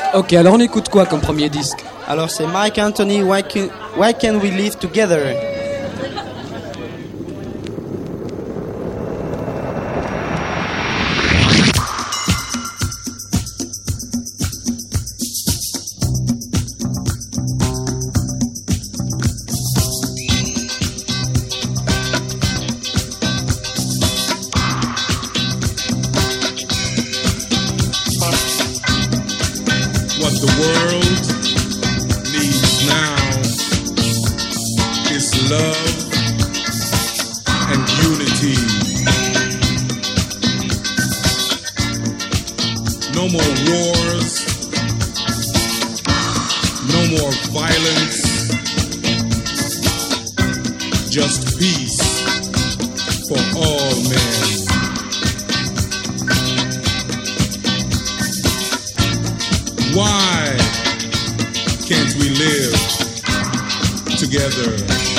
Ok, alors on écoute quoi comme premier disque? Alors c'est Mike Anthony, Why Can We Live Together? What the world needs now is love and unity. No more wars, no more violence, just peace for all men. Why can't we live together?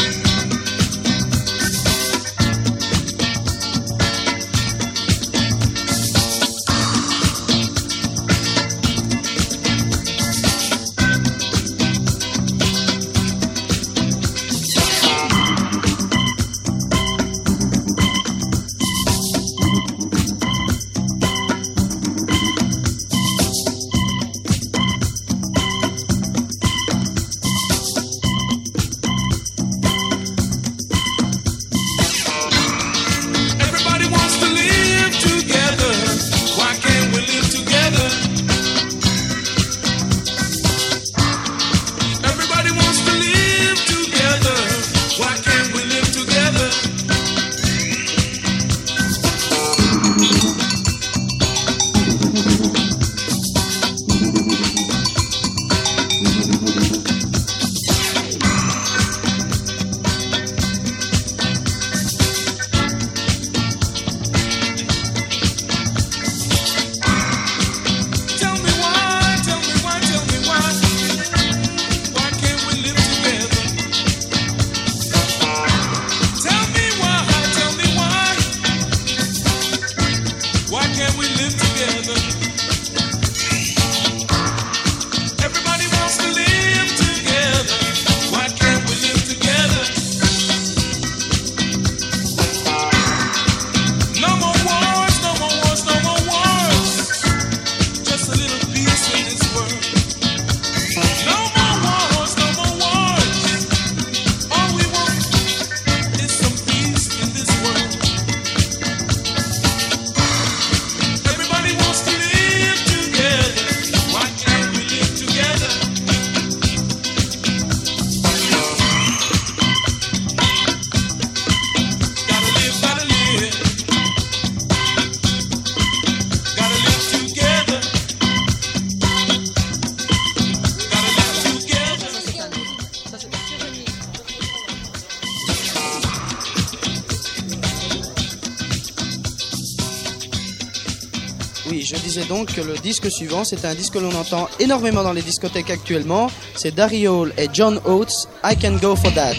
Oui, je disais donc que le disque suivant, c'est un disque que l'on entend énormément dans les discothèques actuellement. C'est Darry Hall et John Oates, I Can Go For That.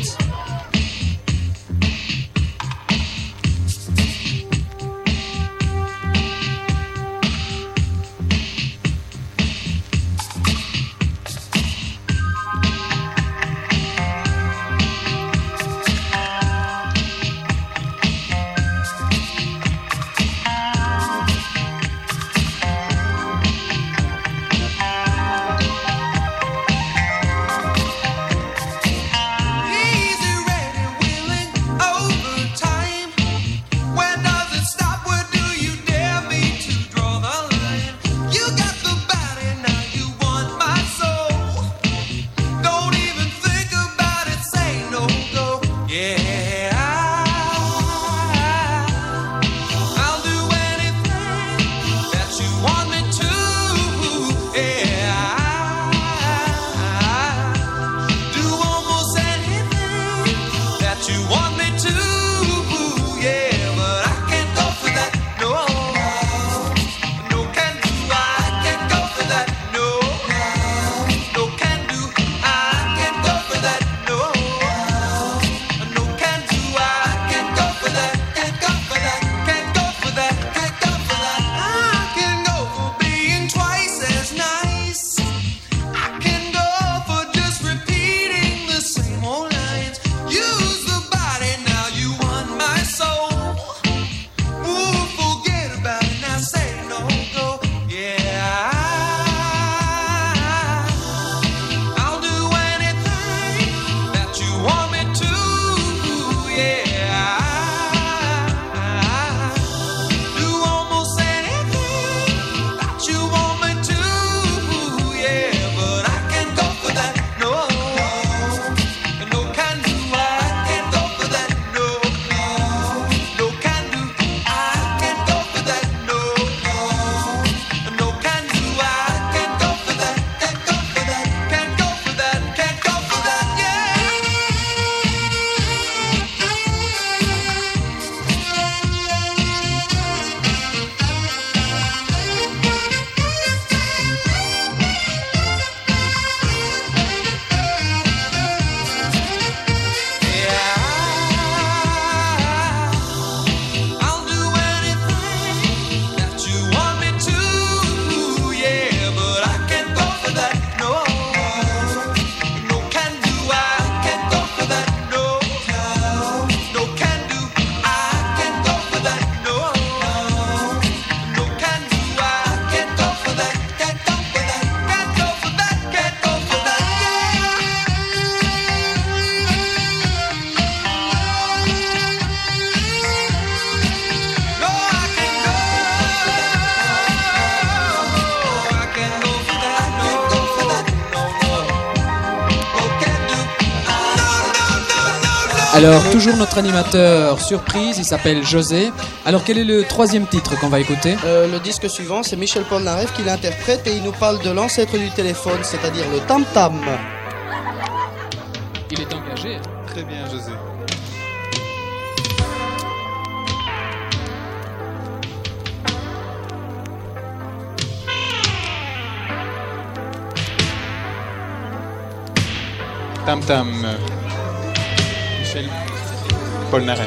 Easy Alors, toujours notre animateur surprise, il s'appelle José. Alors, quel est le troisième titre qu'on va écouter? Le disque suivant, c'est Michel Polnareff qui l'interprète et il nous parle de l'ancêtre du téléphone, c'est-à-dire le tam-tam. Il est engagé. Très bien, José. Tam Tam. Michel Polnareff.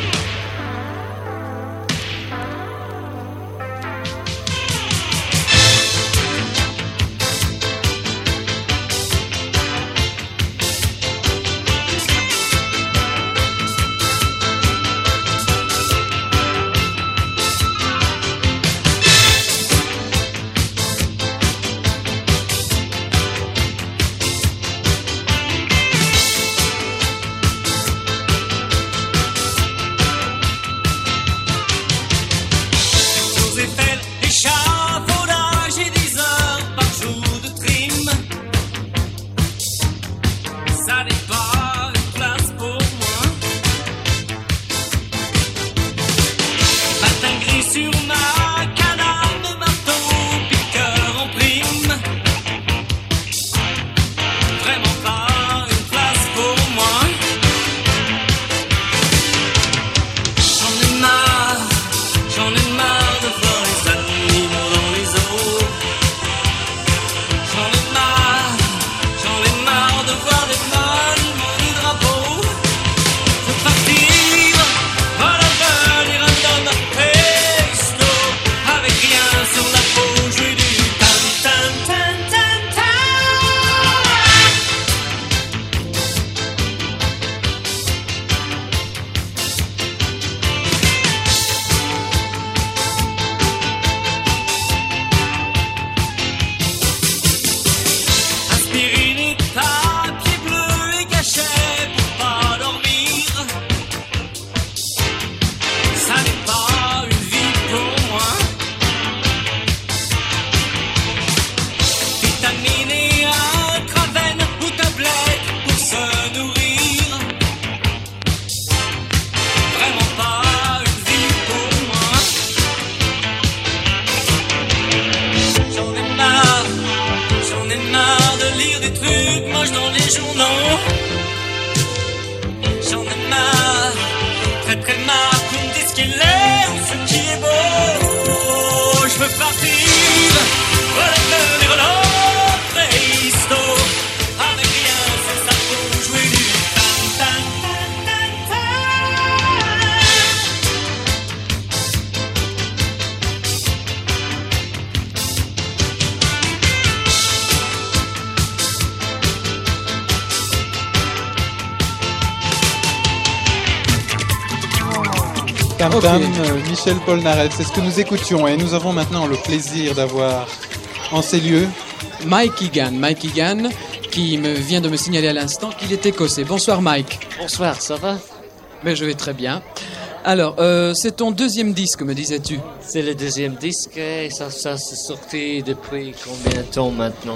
Tam Tam, Michel Polnareff, c'est ce que nous écoutions et nous avons maintenant le plaisir d'avoir en ces lieux Mike Egan, qui vient de me signaler à l'instant qu'il est écossais. Bonsoir Mike. Bonsoir, ça va? Mais je vais très bien. Alors, c'est ton deuxième disque, me disais-tu? C'est le deuxième disque et ça s'est sorti depuis combien de temps maintenant?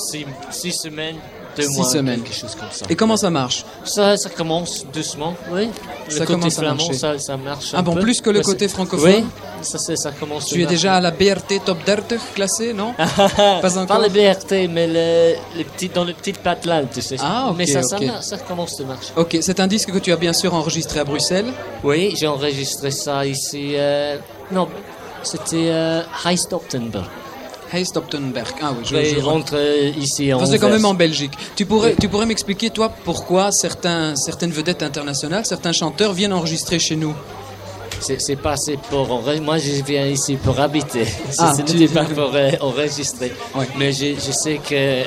6 semaines, 2 mois, 6 semaines. quelque chose comme ça. Et comment ça marche? Ça commence doucement, oui. Ça le côté commence à flamand, marcher. ça marche Ah un bon, peu. plus que le Ouais, côté c'est- francophone? Oui, ça commence à Tu es marcher. déjà à la BRT Top 30 classé, non? Pas encore. Pas le BRT, mais les petits, dans le petit patelin, tu sais. Ah, ok, mais ça ok. ça commence à marcher. Ok, c'est un disque que tu as bien sûr enregistré à Bruxelles. Oui, j'ai enregistré ça ici. Non, c'était Heist-Optenberg. Heist-Optenberg. Ah oui, Je je vois. rentre ici en Enfin, c'est quand Anvers. même en Belgique. Tu pourrais m'expliquer, toi, pourquoi certaines vedettes internationales, certains chanteurs viennent enregistrer chez nous? C'est pas assez pour moi je viens ici pour habiter. Ah, Ce tu- n'était pas pour enregistrer. Ouais. Mais je sais que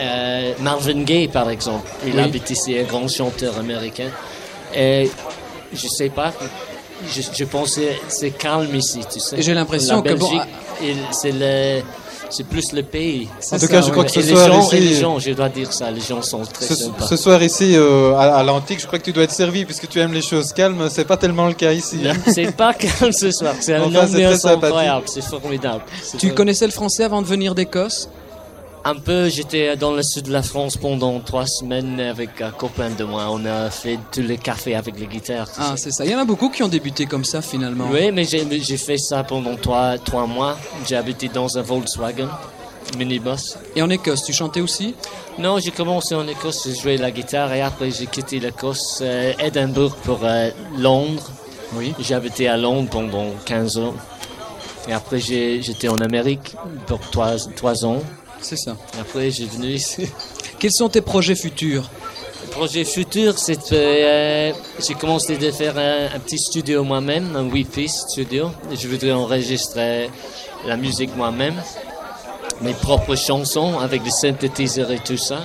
Marvin Gaye par exemple, il Oui. habite ici, un grand chanteur américain. Et je sais pas. Je pense que c'est calme ici, tu sais. Et j'ai l'impression La que, bon, Belgique, c'est plus le pays. En tout cas, je crois que ce Et les soir gens, ici, je dois dire ça, les gens sont très sympas. ce soir ici à l'Antique, je crois que tu dois être servi puisque tu aimes les choses calmes. C'est pas tellement le cas ici. Hein. C'est pas calme ce soir, c'est une Enfin, c'est très ambiance sympathique. incroyable, c'est formidable. Tu connaissais le français avant de venir d'Écosse? Un peu, j'étais dans le sud de la France pendant 3 semaines avec un copain de moi. On a fait tous les cafés avec les guitares. Ah, c'est ça. Il y en a beaucoup qui ont débuté comme ça, finalement. Oui, mais j'ai fait ça pendant 3 mois. J'ai habité dans un Volkswagen minibus. Et en Écosse, tu chantais aussi? Non, j'ai commencé en Écosse, j'ai joué la guitare et après j'ai quitté l'Écosse, Édimbourg pour Londres. Oui. J'ai habité à Londres pendant 15 ans. Et après j'étais en Amérique pour 3 ans. C'est ça. Et après j'ai venu ici. Quels sont tes projets futurs? Le projet futur, c'est j'ai commencé à faire un petit studio moi-même, un 8-piece studio. Et je voudrais enregistrer la musique moi-même, mes propres chansons avec des synthétiseurs et tout ça.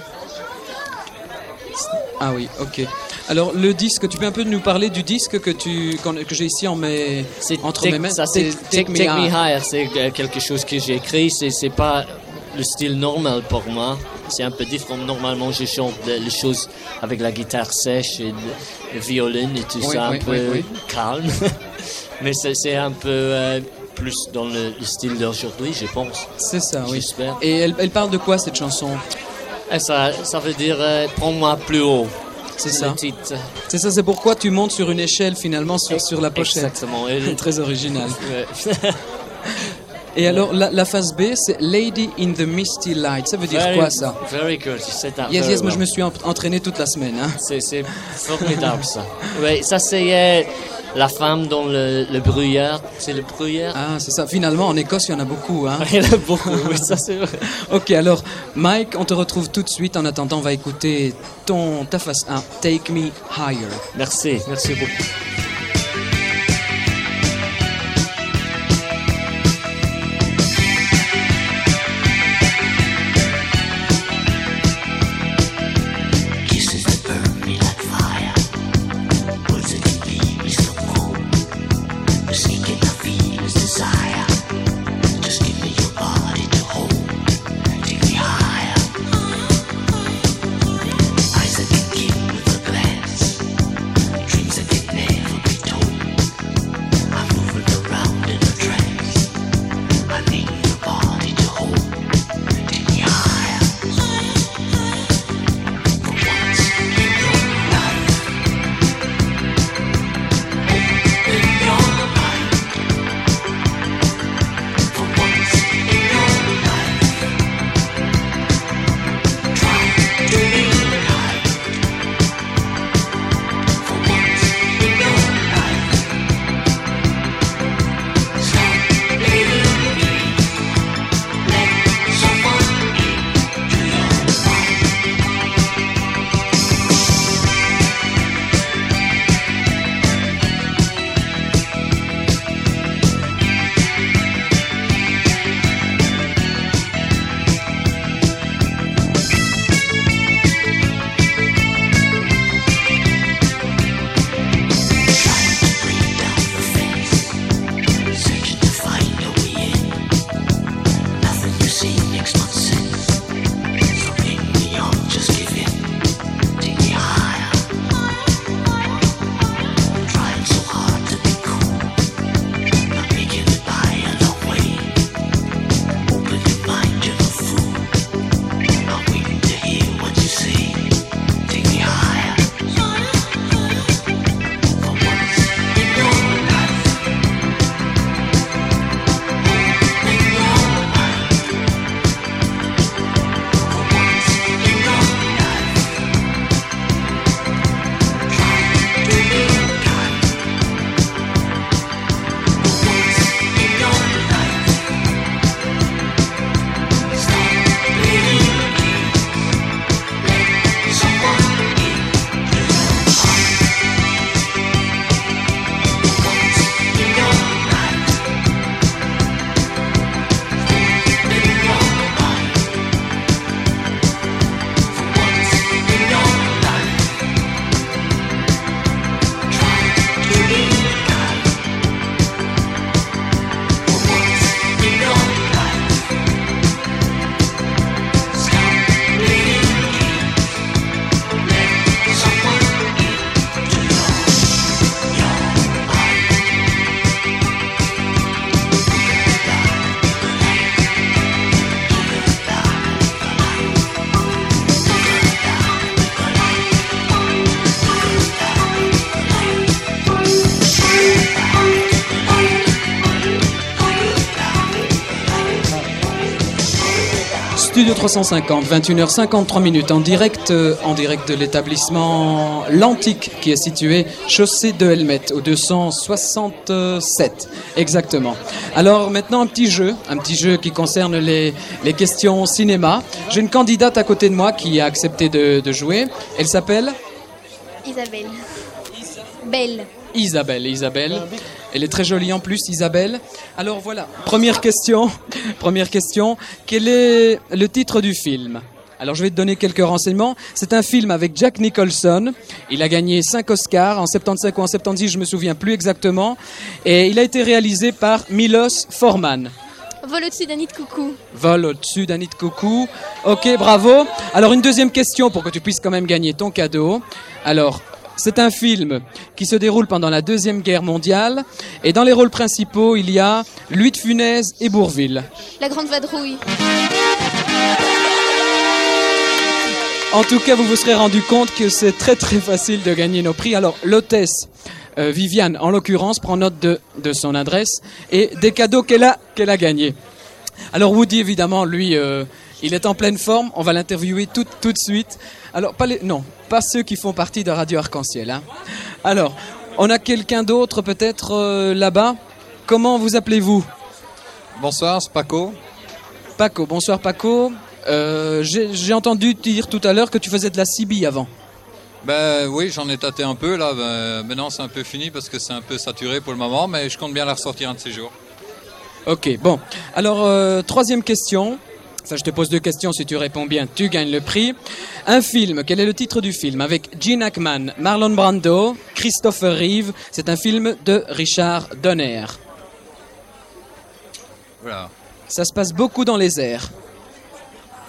Ah oui, ok. Alors le disque, tu peux un peu nous parler du disque que j'ai ici entre mes mains? Ça, c'est Take Me Higher. C'est quelque chose que j'ai écrit. C'est pas le style normal pour moi. C'est un peu différent. Normalement, je chante les choses avec la guitare sèche et le violon et tout ça, un peu calme. Mais c'est un peu plus dans le style d'aujourd'hui, je pense. C'est ça, oui. J'espère. Et elle parle de quoi, cette chanson? Et ça veut dire prends-moi plus haut. C'est ça. Le titre. C'est ça, c'est pourquoi tu montes sur une échelle finalement sur la pochette. Exactement. Très original. Ouais. Et alors, la phase B, c'est Lady in the Misty Light. Ça veut dire quoi, ça? Very good. You said that Yes, very moi well. je me suis entraîné toute la semaine. Hein. C'est formidable, ça. Oui, ça c'est la femme dans le bruyère. C'est le bruyère. Ah, c'est ça. Finalement, en Écosse, il y en a beaucoup. Hein. Il y en a beaucoup, oui, ça c'est vrai. Ok, alors, Mike, on te retrouve tout de suite. En attendant, on va écouter ta phase 1, Take Me Higher. Merci beaucoup. Eyes that get killed with a glance, dreams that get never Studio 350, 21h53 minutes en direct de l'établissement L'Antique qui est situé chaussée de Helmet au 267 exactement. Alors maintenant un petit jeu qui concerne les questions cinéma. J'ai une candidate à côté de moi qui a accepté de jouer. Elle s'appelle Isabelle. Belle. Isabelle. Elle est très jolie en plus, Isabelle. Alors voilà, première question. Quel est le titre du film ? Alors je vais te donner quelques renseignements. C'est un film avec Jack Nicholson. Il a gagné 5 Oscars en 75 ou en 76, je me souviens plus exactement. Et il a été réalisé par Milos Forman. Vol au-dessus d'un nid de coucou. Vol au-dessus d'un nid de coucou. Ok, bravo. Alors une deuxième question pour que tu puisses quand même gagner ton cadeau. Alors, c'est un film qui se déroule pendant la Deuxième Guerre mondiale. Et dans les rôles principaux, il y a Louis de Funès et Bourvil. La Grande Vadrouille. En tout cas, vous vous serez rendu compte que c'est très très facile de gagner nos prix. Alors, l'hôtesse Viviane, en l'occurrence, prend note de son adresse et des cadeaux qu'elle a gagnés. Alors, Woody, évidemment, lui, il est en pleine forme. On va l'interviewer tout de suite. Alors, pas ceux qui font partie de Radio Arc-en-Ciel. Hein. Alors, on a quelqu'un d'autre peut-être là-bas. Comment vous appelez-vous ? Bonsoir, c'est Paco. Paco, bonsoir Paco. J'ai entendu dire tout à l'heure que tu faisais de la CB avant. Ben oui, j'en ai tâté un peu là. Maintenant c'est un peu fini parce que c'est un peu saturé pour le moment, mais je compte bien la ressortir un de ces jours. Ok, bon. Alors, troisième question. Ça, je te pose 2 questions. Si tu réponds bien, tu gagnes le prix. Un film. Quel est le titre du film ? Avec Gene Hackman, Marlon Brando, Christopher Reeve. C'est un film de Richard Donner. Voilà. Ça se passe beaucoup dans les airs. Superman ?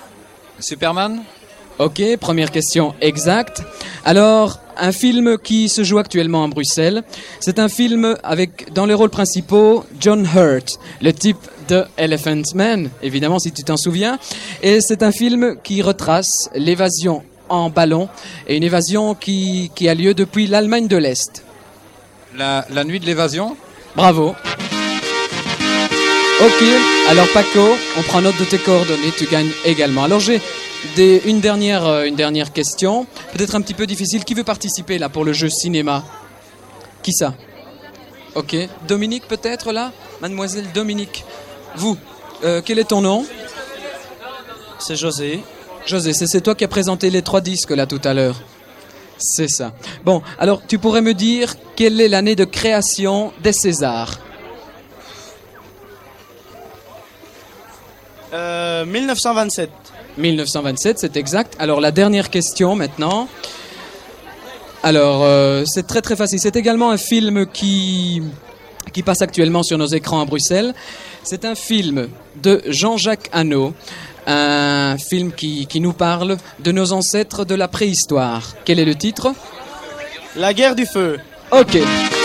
Ok, première question exacte. Alors, un film qui se joue actuellement à Bruxelles. C'est un film avec, dans les rôles principaux, John Hurt, le type de Elephant Man, évidemment, si tu t'en souviens. Et c'est un film qui retrace l'évasion en ballon, et une évasion qui a lieu depuis l'Allemagne de l'Est. La nuit de l'évasion ? Bravo. Ok, alors Paco, on prend note de tes coordonnées, tu gagnes également. Alors j'ai une dernière question, peut-être un petit peu difficile. Qui veut participer là pour le jeu cinéma ? Qui ça ? Ok, Dominique peut-être là ? Mademoiselle Dominique. Vous, quel est ton nom ? C'est José. José, c'est toi qui as présenté les 3 disques là tout à l'heure. C'est ça. Bon, alors tu pourrais me dire quelle est l'année de création des Césars ? 1927. 1927, c'est exact. Alors la dernière question maintenant. Alors c'est très très facile. C'est également un film qui passe actuellement sur nos écrans à Bruxelles. C'est un film de Jean-Jacques Hano, un film qui nous parle de nos ancêtres de la préhistoire. Quel est le titre ? La guerre du feu. Ok.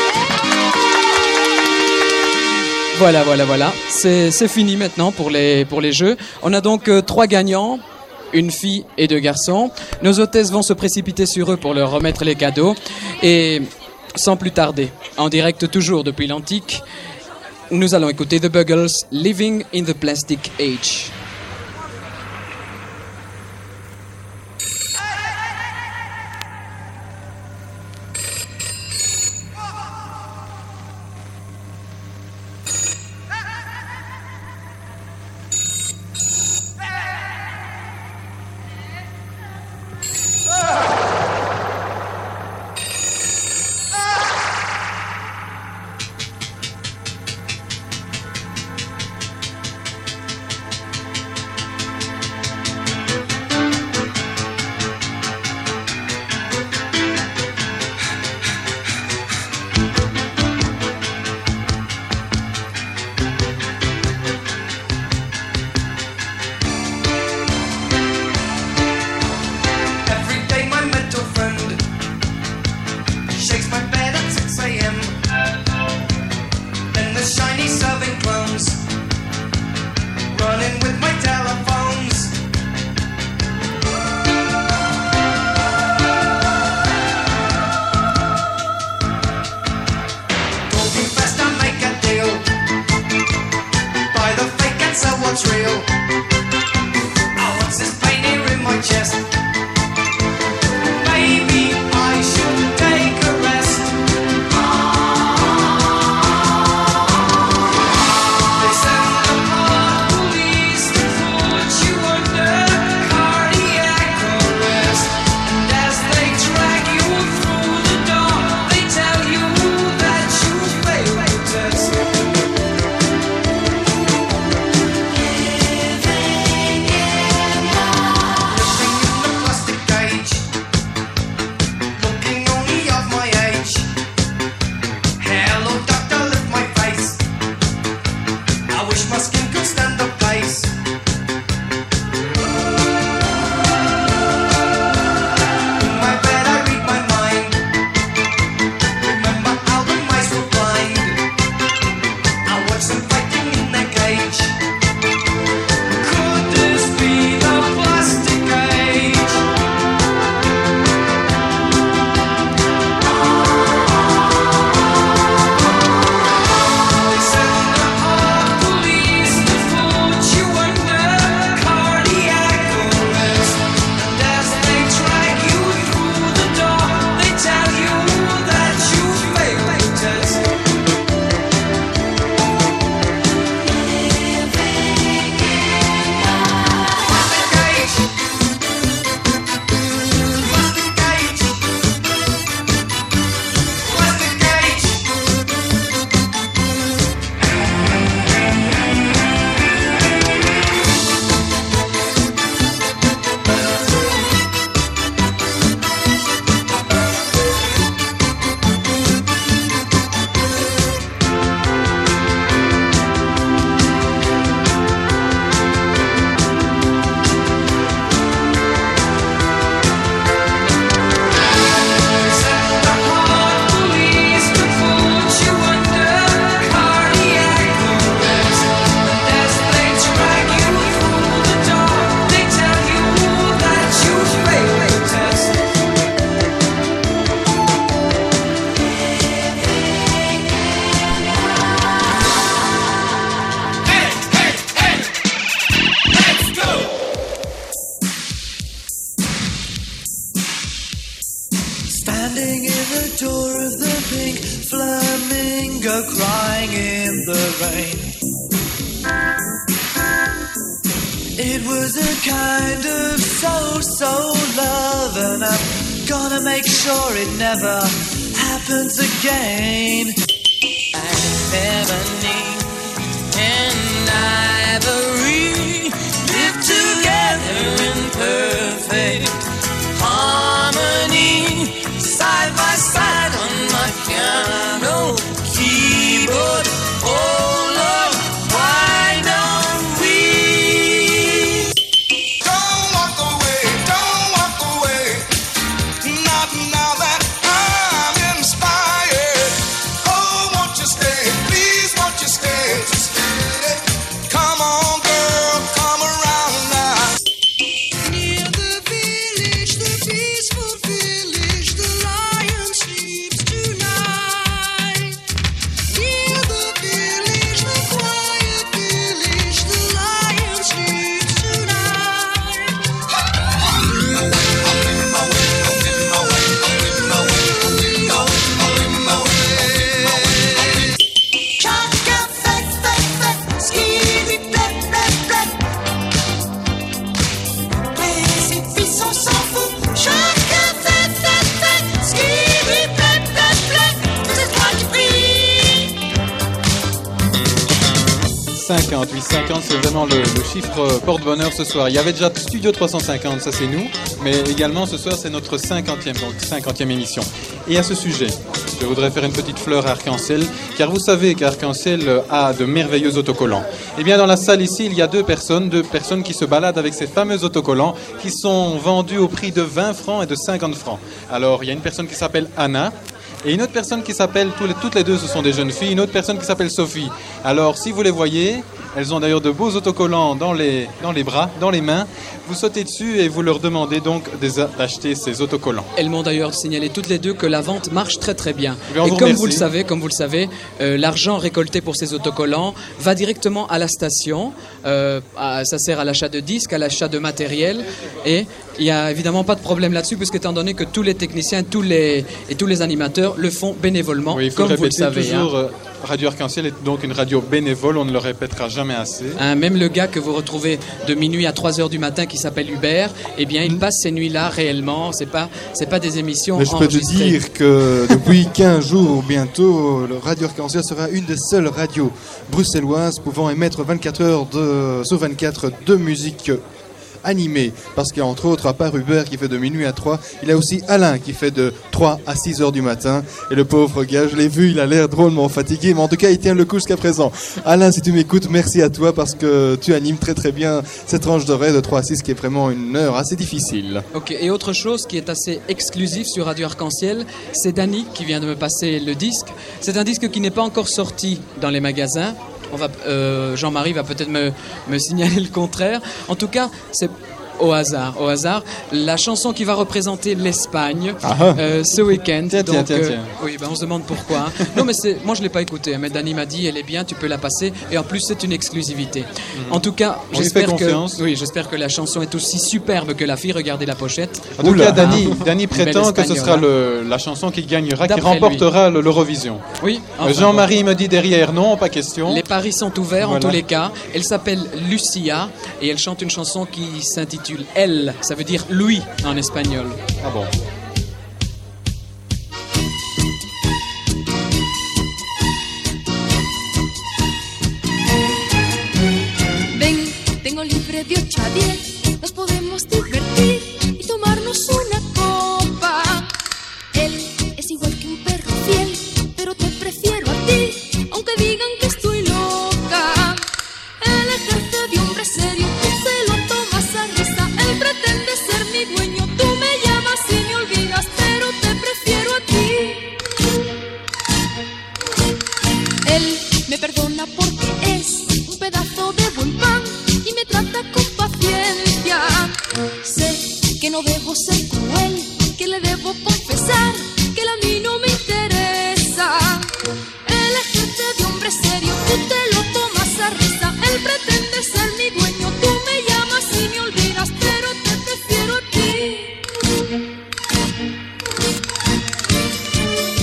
Voilà. C'est fini maintenant pour les jeux. On a donc 3 gagnants, une fille et 2 garçons. Nos hôtesses vont se précipiter sur eux pour leur remettre les cadeaux. Et sans plus tarder, en direct toujours depuis l'Antique, nous allons écouter The Buggles, Living in the Plastic Age. door of the pink flamingo crying in the rain. It was a kind of so love, and I'm gonna make sure it never happens again. Ebony and ivory live together in perfect harmony, side by side on my piano keyboard. Oh Lord, why don't we? Don't walk away, not now that I'm inspired. Oh, won't you stay, please won't you stay, just stay. Come on girl, come around now. Near the village, the peaceful village, the lion sleeps tonight. Near the village, the quiet village, the lion sleeps tonight. Chacun fait, skibidi blep blep blep. Les épices, on s'en fout. Chacun fait, skibidi blep blep blep. C'est toi qui prie. 50, oui, 50, c'est vraiment le chiffre porte-bonheur ce soir. Il y avait déjà Studio 350, ça c'est nous, mais également ce soir c'est notre 50e, donc 50e émission. Et à ce sujet, je voudrais faire une petite fleur à Arc-en-Ciel, car vous savez qu'Arc-en-Ciel a de merveilleux autocollants. Eh bien dans la salle ici, il y a deux personnes qui se baladent avec ces fameux autocollants qui sont vendus au prix de 20 francs et de 50 francs. Alors il y a une personne qui s'appelle Anna, et une autre personne qui s'appelle, toutes les deux ce sont des jeunes filles, une autre personne qui s'appelle Sophie. Alors si vous les voyez, elles ont d'ailleurs de beaux autocollants dans les bras, dans les mains. Vous sautez dessus et vous leur demandez donc d'acheter ces autocollants. Elles m'ont d'ailleurs signalé toutes les deux que la vente marche très très bien. bien, on Et vous comme remercie. vous le savez, l'argent récolté pour ces autocollants va directement à la station. Ça sert à l'achat de disques, à l'achat de matériel. Et il n'y a évidemment pas de problème là-dessus, puisqu'étant donné que tous les techniciens tous les animateurs le font bénévolement, Oui, il faut comme le vous le répéter savez. toujours, hein. Radio Arc-en-Ciel est donc une radio bénévole, on ne le répétera jamais assez. Hein, même le gars que vous retrouvez de minuit à 3 heures du matin qui s'appelle Hubert, eh bien il passe ces nuits-là réellement, c'est pas des émissions Mais je peux te enregistrées. dire que depuis 15 jours bientôt, le Radio Arc-en-Ciel sera une des seules radios bruxelloises pouvant émettre 24 heures sur 24 de musique animée. Parce qu'il y a entre autres, à part Hubert qui fait de minuit à 3, il y a aussi Alain qui fait de 3 à 6 heures du matin. Et le pauvre gars, je l'ai vu, il a l'air drôlement fatigué, mais en tout cas, il tient le coup jusqu'à présent. Alain, si tu m'écoutes, merci à toi parce que tu animes très très bien cette tranche d'horaire de 3 à 6 qui est vraiment une heure assez difficile. Ok, et autre chose qui est assez exclusif sur Radio Arc-en-Ciel, c'est Dany qui vient de me passer le disque. C'est un disque qui n'est pas encore sorti dans les magasins. Jean-Marie va peut-être me signaler le contraire. En tout cas, c'est au hasard. La chanson qui va représenter l'Espagne ce week-end. Tiens. Oui, on se demande pourquoi. Hein. Non, mais moi je l'ai pas écoutée. Mais Dany m'a dit, elle est bien, tu peux la passer. Et en plus, c'est une exclusivité. En tout cas, On lui fait j'espère confiance. que la chanson est aussi superbe que la fille. Regardez la pochette. En tout cas, Dany Belle prétend que ce sera espagnole, la chanson qui gagnera, qui D'après remportera l'Eurovision. Oui. enfin, Jean-Marie me dit derrière, non, pas question. Les paris sont ouverts en Voilà. tous les cas. Elle s'appelle Lucia et elle chante une chanson qui s'intitule Elle. Ça veut dire lui en espagnol. Ah bon. Ven, tengo libre de 8 a 10. Nos podemos divertir y tomarnos una copa. Él es igual que un perro fiel, pero te prefiero a ti, aunque digan que estoy loca. Él ejerce de hombre serio, tú se lo tomas a risa. Él pretende ser mi dueño, tú me llamas y me olvidas, pero te prefiero a ti. Él me perdona porque es un pedazo de buen pan y me trata con paciencia. Sé que no debo ser cruel, que le debo confesar que él a mí no me interesa. Él ejerce de hombre serio, tú te lo tomas a risa. Él pretende ser mi dueño, tú me llamas y me olvidas, pero te prefiero a ti.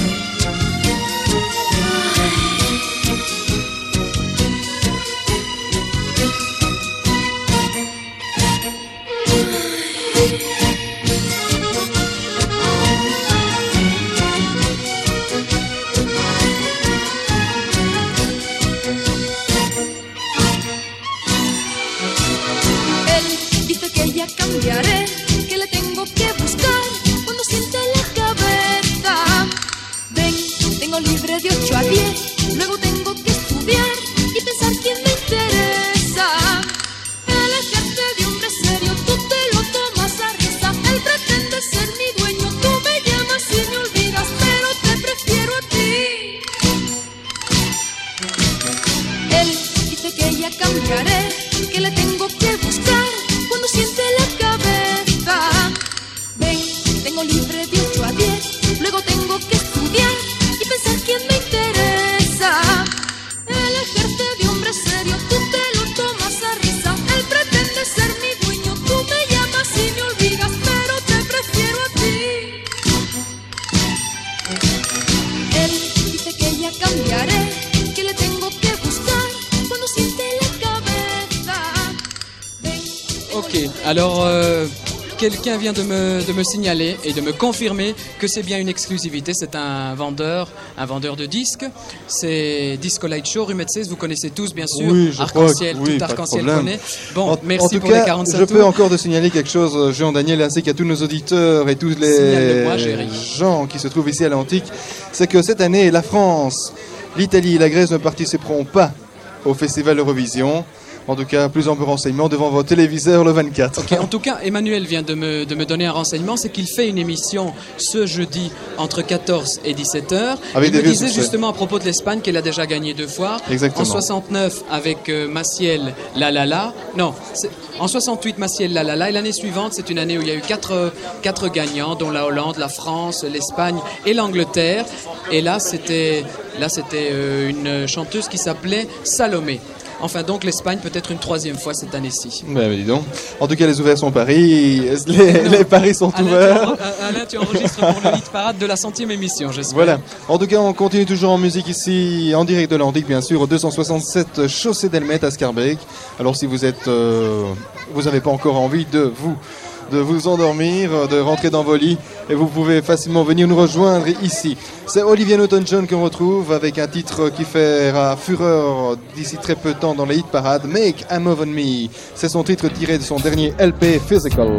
Alors, quelqu'un vient de me signaler et de me confirmer que c'est bien une exclusivité. C'est un vendeur de disques. C'est Disco Light Show, rue Metzès. Vous connaissez tous, bien sûr. Oui, je Arc-en-Ciel, crois que oui, tout pas de Arc-en-Ciel problème. connaît. Bon, En merci tout pour cas, les 45 je tours. peux encore te signaler quelque chose, Jean-Daniel, ainsi qu'à tous nos auditeurs et tous Signale-le-moi, les Géry. gens qui se trouvent ici à l'Antique, c'est que cette année, la France, l'Italie et la Grèce ne participeront pas au Festival Eurovision. En tout cas, plus ample renseignement devant vos téléviseurs le 24. Ok, en tout cas, Emmanuel vient de me donner un renseignement, c'est qu'il fait une émission ce jeudi entre 14 et 17 heures. Avec Il des me vieux disait succès. justement à propos de l'Espagne qu'elle a déjà gagné 2 fois. Exactement. En 69 avec Maciel La La La. Non, en 68 Maciel La La La. Et l'année suivante, c'est une année où il y a eu 4 gagnants, dont la Hollande, la France, l'Espagne et l'Angleterre. Et là, c'était une chanteuse qui s'appelait Salomé. Enfin, donc l'Espagne peut-être une 3e fois cette année-ci. Ben, dis donc. En tout cas, les ouverts sont Paris. Les paris sont ouverts. Alain, tu enregistres pour le hit parade de la 100e émission, j'espère. Voilà. En tout cas, on continue toujours en musique ici, en direct de l'Antique, bien sûr, au 267 Chaussée d'Elmet à Scarbeck. Alors, si vous n'avez pas encore envie de vous endormir, de rentrer dans vos lits, et vous pouvez facilement venir nous rejoindre ici. C'est Olivia Newton-John qu'on retrouve avec un titre qui fera fureur d'ici très peu de temps dans les hit parades, Make a Move on Me. C'est son titre tiré de son dernier LP Physical.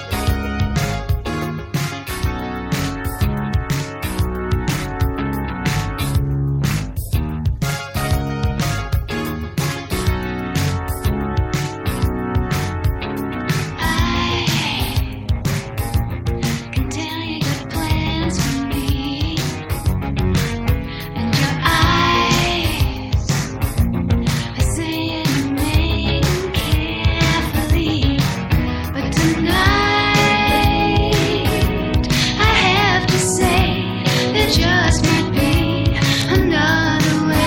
Can tell you got plans for me, and your eyes are saying you made them carefully, but tonight I have to say there just might be another way.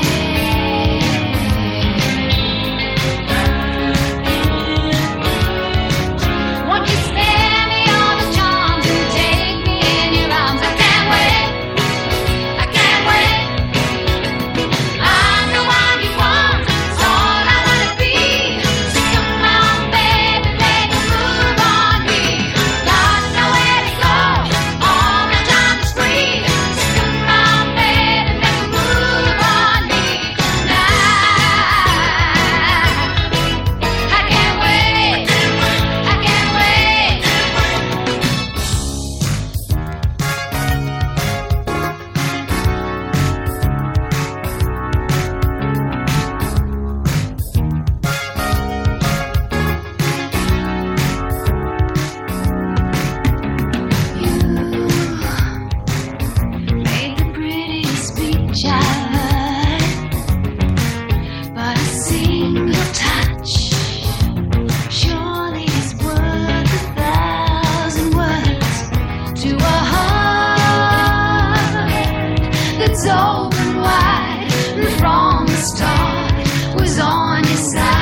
Won't you spare me all the charms and take me in your arms? I can't wait, I can't wait. I'm the one you want, it's all I wanna be. So come on, baby, make a move on me. Got nowhere to go, all my time is free. So come on, baby, make a move on me tonight. I can't wait, I can't wait. Made the prettiest speech I've heard, but a single touch surely is worth 1,000 words to a heart that's open wide and from the start was on your side.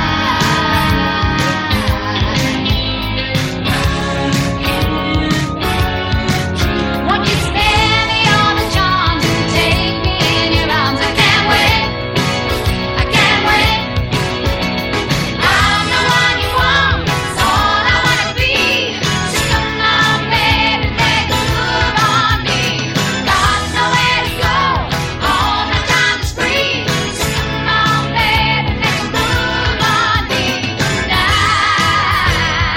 Won't you spare me all the charms and take me in your arms? I can't wait, I can't wait. I'm the one you want, it's all I wanna be. So come on, baby, make a move on me. Got nowhere to go, all my time is free. So come on, baby, make a move on me tonight.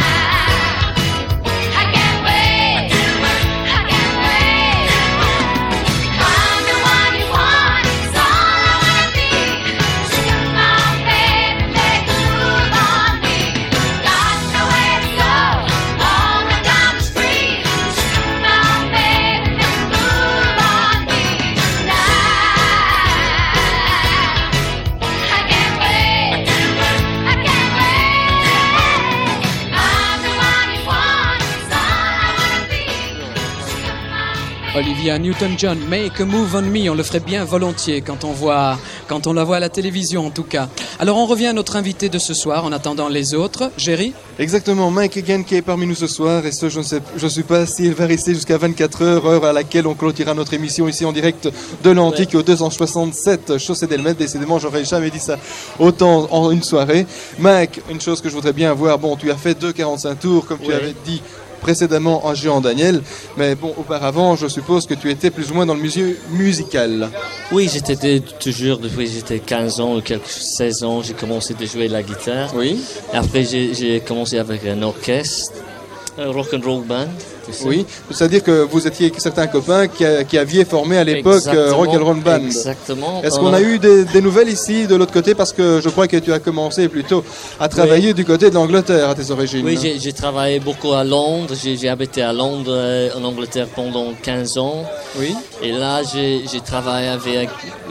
I can't wait, I can't wait. I'm the one you want, it's all I wanna be. So come on, baby, make a move on me. Got nowhere to go, all my time is free. So come on, baby, make a move on me tonight. I can't wait, I can't wait. I'm the one you want, it's all I wanna be. So come on, baby. Olivia Newton-John, Make a Move on Me, on le ferait bien volontiers quand on voit quand on la voit à la télévision en tout cas. Alors on revient à notre invité de ce soir en attendant les autres. Géry? Exactement, Mike Egan qui est parmi nous ce soir, et ce, je ne sais pas s'il va rester jusqu'à 24 heures, heure à laquelle on clôturera notre émission ici en direct de l'Antique au 267 Chaussée d'Elmet. Décidément, j'aurais jamais dit ça autant en une soirée. Mike, une chose que je voudrais bien voir, bon, tu as fait 2,45 tours, comme tu avais dit précédemment en Géant Daniel, mais bon, auparavant, je suppose que tu étais plus ou moins dans le milieu musical. Oui, j'étais toujours, depuis j'étais 15 ans ou 16 ans, j'ai commencé à jouer la guitare. Oui. Et après, j'ai commencé avec un orchestre, un rock and roll band. Oui, c'est-à-dire que vous étiez certains copains qui aviez formé à l'époque Rock and Roll Band. Exactement. Est-ce qu'on a eu des nouvelles ici de l'autre côté, parce que je crois que tu as commencé plutôt à travailler du côté de l'Angleterre à tes origines. Oui, j'ai travaillé beaucoup à Londres. J'ai habité à Londres, en Angleterre pendant 15 ans. Oui. Et là, j'ai travaillé avec,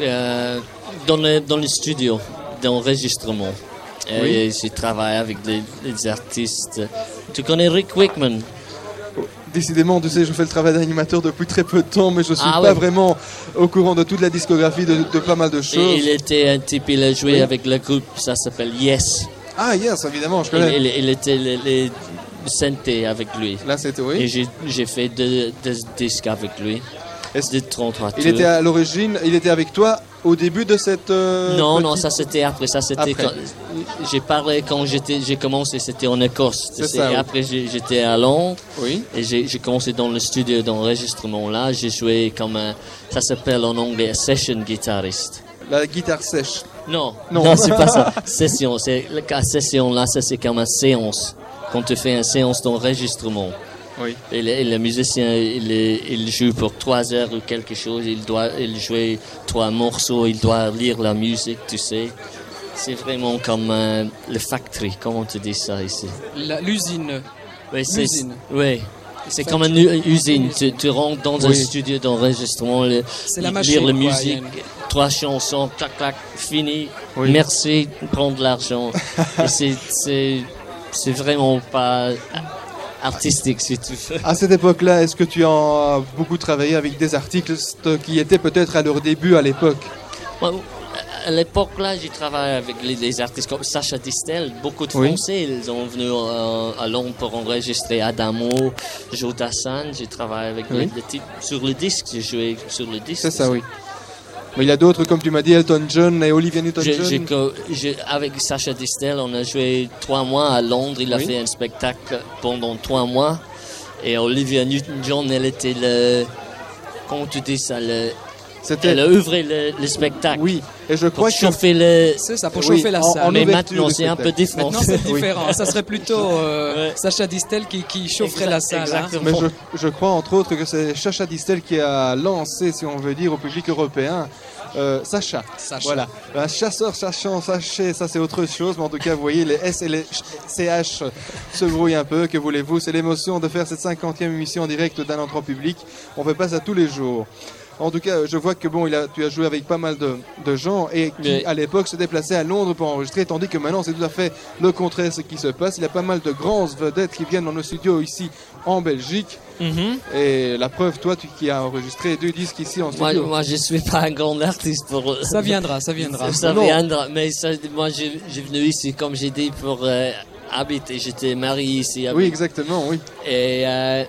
dans le studio d'enregistrement. Et j'ai travaillé avec des artistes. Tu connais Rick Wakeman? Décidément, tu sais, je fais le travail d'animateur depuis très peu de temps, mais je ne suis pas vraiment au courant de toute la discographie de pas mal de choses. Et il était un type, il a joué avec le groupe, ça s'appelle Yes. Ah, Yes, évidemment, je connais. Il était les synthés avec lui. Là, c'était, oui. Et j'ai fait deux disques avec lui. De 33 tours. Il était à l'origine, il était avec toi au début de cette... Non, ça c'était après. Ça c'était après. J'ai parlé quand j'ai commencé, c'était en Écosse. C'est ça, et après j'étais à Londres. Oui. Et j'ai commencé dans le studio d'enregistrement là. J'ai joué comme ça s'appelle en anglais session guitariste. La guitare sèche. Non, c'est pas ça. Session, la session là, ça c'est comme une séance. Quand tu fais une séance d'enregistrement. Oui. Et le musicien, il joue pour 3 heures ou quelque chose. Il joue 3 morceaux. Il doit lire la musique, tu sais. C'est vraiment comme le factory. Comment tu dis ça ici? L'usine. Oui, l'usine. Oui. C'est comme une usine. Tu rentres dans un studio d'enregistrement. C'est la machine. Lire la musique. 3 chansons. Clac, clac. Fini. Oui. Merci. Prendre de l'argent. Et c'est vraiment pas artistique, si tu veux. À cette époque-là, est-ce que tu as beaucoup travaillé avec des artistes qui étaient peut-être à leur début à l'époque? À l'époque, là, j'ai travaillé avec des artistes comme Sacha Distel. Beaucoup de Français, ils sont venus à Londres pour enregistrer Adamo, Joe Dassin. J'ai travaillé avec les types sur le disque. J'ai joué sur le disque. C'est ça, oui. Mais il y a d'autres, comme tu m'as dit, Elton John et Olivia Newton-John. Avec Sacha Distel, on a joué 3 mois à Londres. Il a fait un spectacle pendant 3 mois. Et Olivia Newton-John, elle était comment tu dis ça? Elle a ouvré le spectacle. Oui, et je crois pour chauffer c'est ça, pour chauffer la salle. Mais maintenant, c'est un peu différent. Maintenant, c'est différent. Ça serait plutôt Sacha Distel qui chaufferait la salle. Exactement. Mais je crois, entre autres, que c'est Sacha Distel qui a lancé, si on veut dire, au public européen, Sacha. Voilà. Un chasseur sachant sacher, ça c'est autre chose, mais en tout cas, vous voyez, les S et les CH se brouillent un peu. Que voulez-vous? C'est l'émotion de faire cette 50e émission en direct d'un endroit public. On fait pas ça tous les jours. En tout cas, je vois que tu as joué avec pas mal de gens et qui, à l'époque, se déplaçaient à Londres pour enregistrer, tandis que maintenant, c'est tout à fait le contraire ce qui se passe. Il y a pas mal de grandes vedettes qui viennent dans nos studios ici en Belgique. Et la preuve, toi, qui as enregistré 2 disques ici en studio. Moi, je suis pas un grand artiste pour... Ça viendra. Ça viendra. Mais moi, j'ai venu ici, comme j'ai dit, pour habiter. J'étais marié ici. Oui, exactement, oui. Et...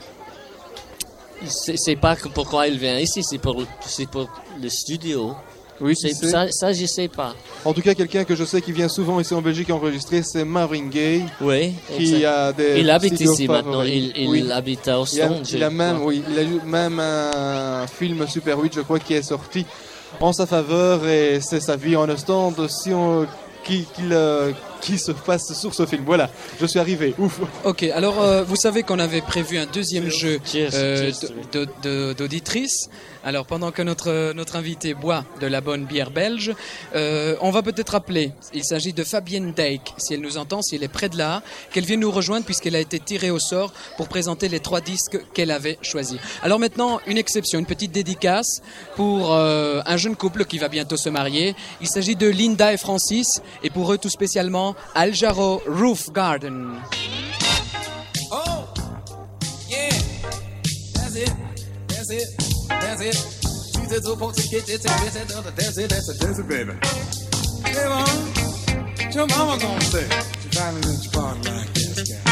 c'est pas pourquoi il vient ici, c'est pour le studio. Oui, ça, je sais pas. En tout cas, quelqu'un que je sais qui vient souvent ici en Belgique enregistrer, c'est Marvin Gaye. Oui, qui a des il habite ici favoris. maintenant. Il habite à Ostende. Il a même un film Super 8, je crois, qui est sorti en sa faveur, et c'est sa vie en Ostende aussi qui se passe sur ce film. Voilà, je suis arrivé. Ouf. Ok, alors vous savez qu'on avait prévu un deuxième jeu d'auditrices. Alors pendant que notre invité boit de la bonne bière belge, on va peut-être appeler. Il s'agit de Fabienne Dijk. Si elle nous entend, si elle est près de là, qu'elle vienne nous rejoindre puisqu'elle a été tirée au sort pour présenter les 3 disques qu'elle avait choisis. Alors maintenant, une exception, une petite dédicace pour un jeune couple qui va bientôt se marier. Il s'agit de Linda et Francis, et pour eux tout spécialement Al Jarreau Roof Garden. Oh, yeah, that's it. That's it. this old folks get this and this and that's a baby. Hey, mom, what your mama gonna say? She finally let you party like this guy.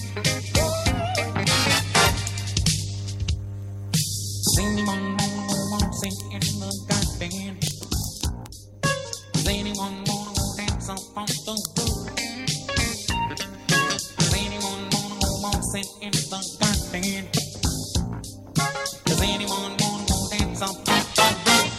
Does anyone wanna sing in the garden? Does anyone wanna go dance up on the roof? Does anyone wanna go sit in the garden? Does anyone wanna go dance up on the roof?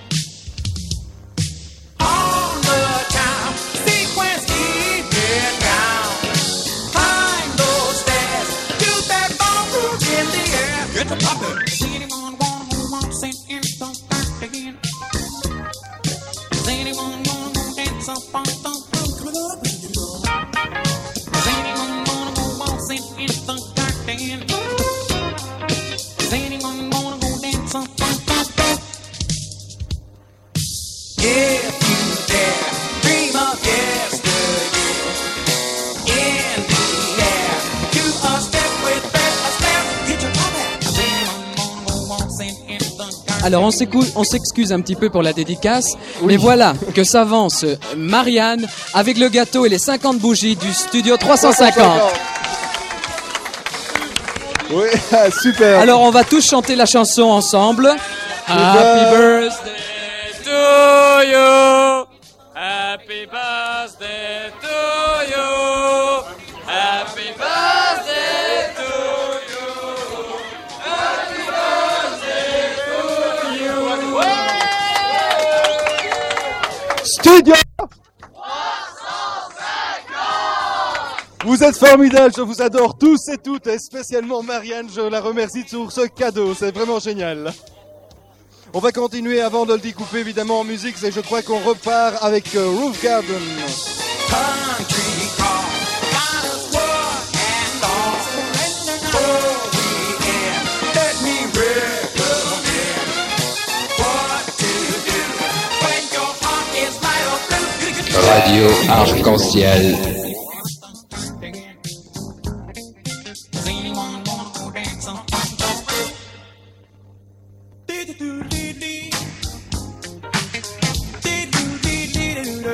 On the town, sequence keep it down. Climb those stairs, do that ballroom in the air. Get the poppin'. Does anyone wanna go sit in the garden? Does anyone wanna go dance up on the roof? Does anyone wanna go sit in the garden? Does anyone wanna go dance up on the roof? If you dare, dream of yesterday. In the air, do a step with a step. Hit your pop. Does anyone wanna go sit in the garden? Alors on s'excuse un petit peu pour la dédicace, mais voilà que s'avance Marianne avec le gâteau et les 50 bougies du studio 350. Oui, super. Alors on va tous chanter la chanson ensemble. Happy birthday to you. Happy birthday to you. Happy birthday to you. Happy birthday to you. Studio. Vous êtes formidables, je vous adore tous et toutes, et spécialement Marianne, je la remercie pour ce cadeau, c'est vraiment génial. On va continuer avant de le découper évidemment en musique, et je crois qu'on repart avec Roof Garden. Country car, got us work and all. Oh, yeah, let me recommend what to do when your heart is light or blue. Radio Arc-en-Ciel. Does anyone wanna go dance on the roof? Dee-dee-doo-dee-dee. Dee-doo-dee-dee-doo-doo.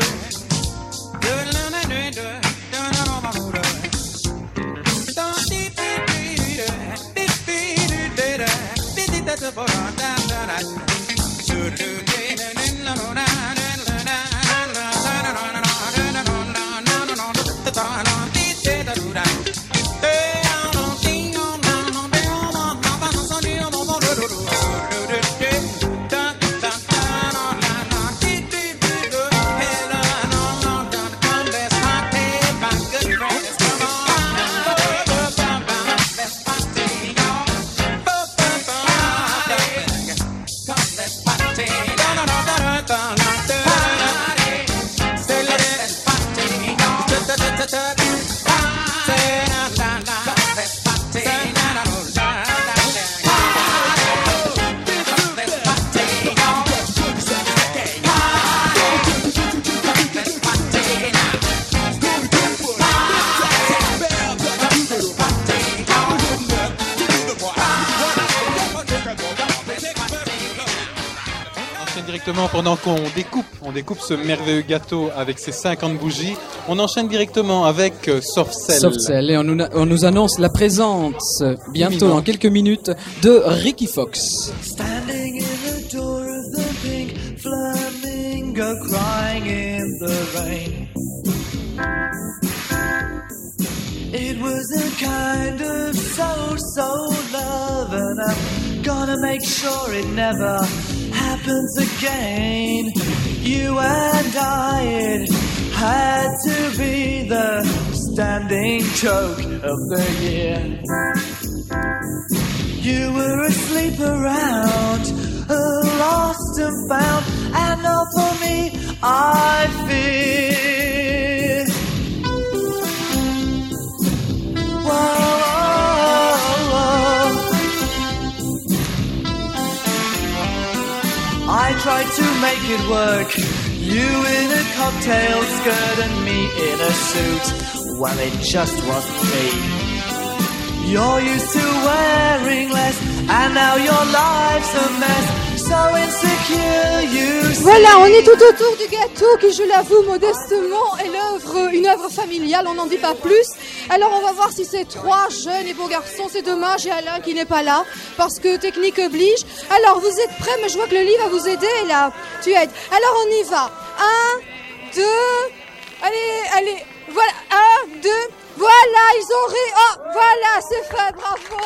Directement pendant qu'on découpe ce merveilleux gâteau avec ses 50 bougies, on enchaîne directement avec Softcell. Softcell, et on nous annonce la présence bientôt dans quelques minutes de Ricky Fox. Standing in the door of the pink flamingo, crying in the rain. It was a kind of so love, and I'm gonna make sure it never happens again. You and I, it had to be the standing joke of the year. You were asleep around, lost and found, and not for me, I fear. Whoa. I tried to make it work. You in a cocktail skirt and me in a suit. Well, it just wasn't me. You're used to wearing less, and now your life's a mess. so insecure, you see. Voilà, on est tout autour du gâteau qui, je l'avoue modestement, est une œuvre familiale, on n'en dit pas plus. Alors on va voir si ces trois jeunes et beaux garçons, c'est dommage, il y a Alain qui n'est pas là, parce que technique oblige. Alors vous êtes prêts, mais je vois que le lit va vous aider là. Tu aides. Alors on y va. 1, 2, allez, voilà, 1, 2, voilà, ils ont ri. Oh, voilà, c'est fait, bravo.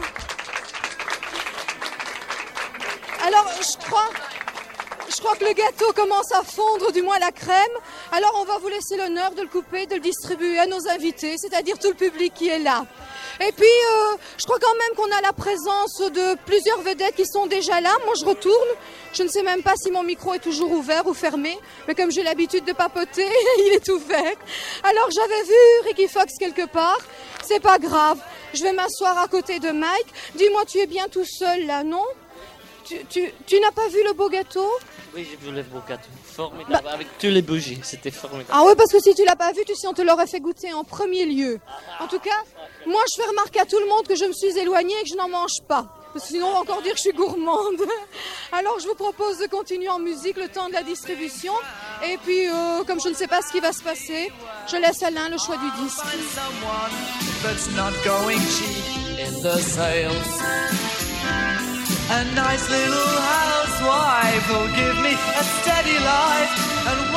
Alors je crois que le gâteau commence à fondre, du moins la crème. Alors on va vous laisser l'honneur de le couper, de le distribuer à nos invités, c'est-à-dire tout le public qui est là. Et puis, je crois quand même qu'on a la présence de plusieurs vedettes qui sont déjà là. Moi, je retourne. Je ne sais même pas si mon micro est toujours ouvert ou fermé. Mais comme j'ai l'habitude de papoter, il est ouvert. Alors, j'avais vu Ricky Fox quelque part. C'est pas grave. Je vais m'asseoir à côté de Mike. Dis-moi, tu es bien tout seul là, non ? Tu n'as pas vu le beau gâteau ? Oui, j'ai vu le beau gâteau. Formidable, avec toutes les bougies. C'était formidable. Ah oui, parce que si tu l'as pas vu, tu sais, on te l'aurait fait goûter en premier lieu. En tout cas, moi, je fais remarquer à tout le monde que je me suis éloignée et que je n'en mange pas. Parce que sinon, on va encore dire que je suis gourmande. Alors, je vous propose de continuer en musique le temps de la distribution. Et puis, comme je ne sais pas ce qui va se passer, je laisse Alain le choix du disque. A nice little housewife will give me a steady life, and